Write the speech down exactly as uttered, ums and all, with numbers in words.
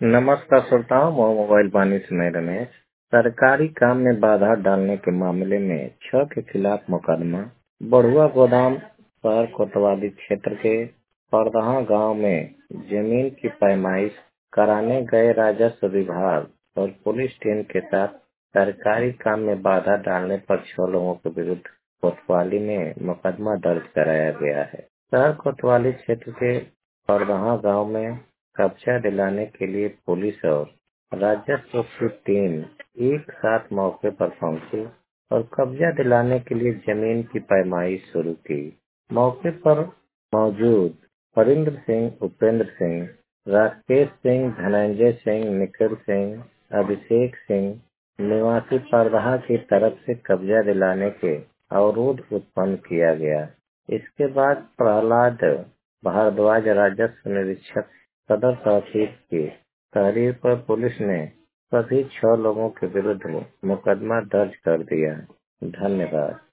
नमस्कार श्रोताओं, मैं मोबाइल वाणी सुनय रमेश। सरकारी काम में बाधा डालने के मामले में छह के खिलाफ मुकदमा। बढ़ुआ गोदाम शहर कोतवाली क्षेत्र के परदहा गांव में जमीन की पैमाइश कराने गए राजस्व विभाग और पुलिस टीम के साथ सरकारी काम में बाधा डालने पर छह लोगों के विरुद्ध कोतवाली में मुकदमा दर्ज कराया गया है। शहर कोतवाली क्षेत्र के परदहा गांव में कब्जा दिलाने के लिए पुलिस और राजस्व की टीम एक साथ मौके पर पहुंची और कब्जा दिलाने के लिए जमीन की पैमाइश शुरू की। मौके पर मौजूद हरिंद्र सिंह, उपेंद्र सिंह, राकेश सिंह, धनंजय सिंह, निखिल सिंह, अभिषेक सिंह निवासी परदहा की तरफ से कब्जा दिलाने के अवरोध उत्पन्न किया गया। इसके बाद प्रहलाद भारद्वाज, राजस्व निरीक्षक सदर तहसील की तहरीर पर पुलिस ने सभी छह लोगों के विरुद्ध मुकदमा दर्ज कर दिया। धन्यवाद।